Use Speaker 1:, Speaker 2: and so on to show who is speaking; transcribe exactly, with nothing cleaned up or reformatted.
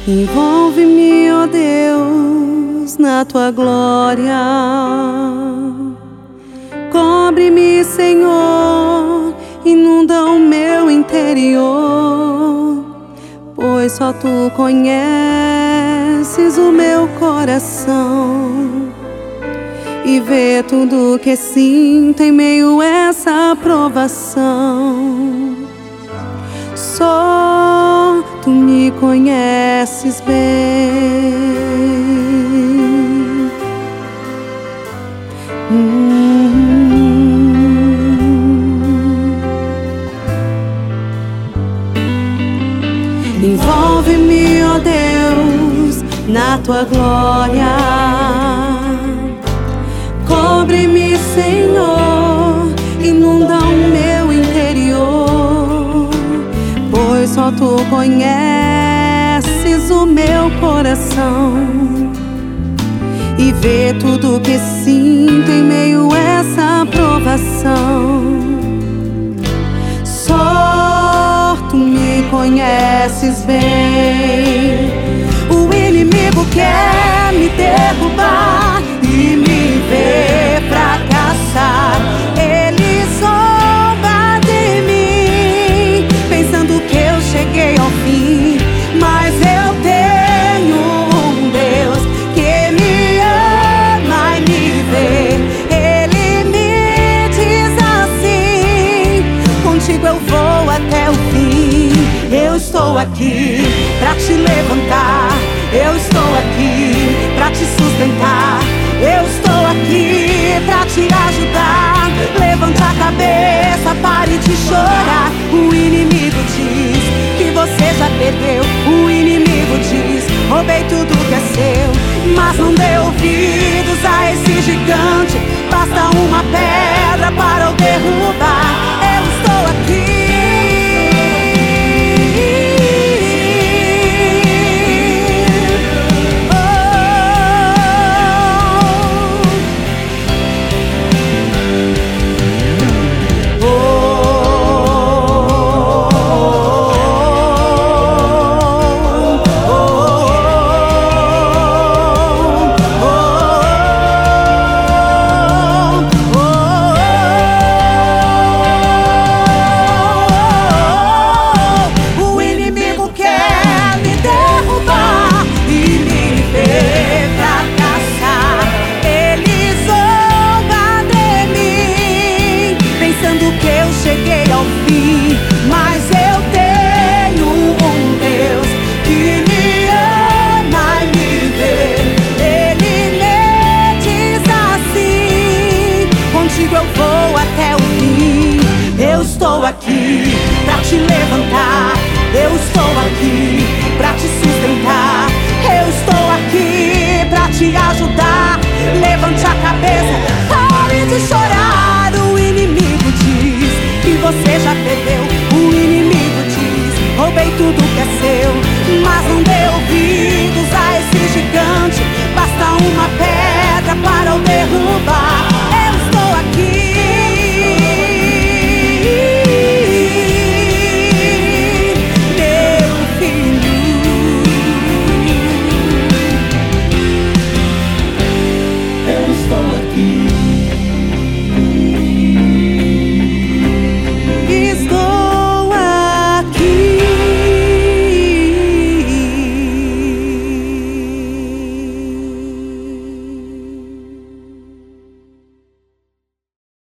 Speaker 1: Envolve-me, ó Deus, na tua glória. Cobre-me, Senhor, inunda o meu interior, pois só tu conheces o meu coração e vê tudo que sinto em meio a essa provação. Só tu me conheces bem. hum. Envolve-me, ó Deus, na tua glória. Cobre-me, Senhor, inunda o meu interior, pois só tu conheces o meu coração e vê tudo que sinto em meio a essa provação. Só tu me conheces bem. O inimigo quer me derrubar e me ver fracassar. Ele zomba de mim, pensando que eu cheguei ao fim. Mas eu tenho um Deus que me ama e me vê. Ele me diz assim: contigo eu vou até o fim. Eu estou aqui pra te levantar, eu estou aqui pra te sustentar, eu estou aqui pra te ajudar. Levante a cabeça, pare de chorar. O inimigo diz que você já perdeu. O inimigo diz: roubei tudo que é seu. Mas não dê ouvidos a esse gigante. Basta uma pedra para o derrubar. Eu estou aqui. Aqui pra te levantar, eu estou aqui pra te sustentar, eu estou aqui pra te ajudar. Levante a cabeça, pare de chorar. O inimigo diz que você já perdeu. O inimigo diz: roubei tudo que é seu. Mas não dê ouvidos a esse gigante. Basta uma pedra para o derrubar.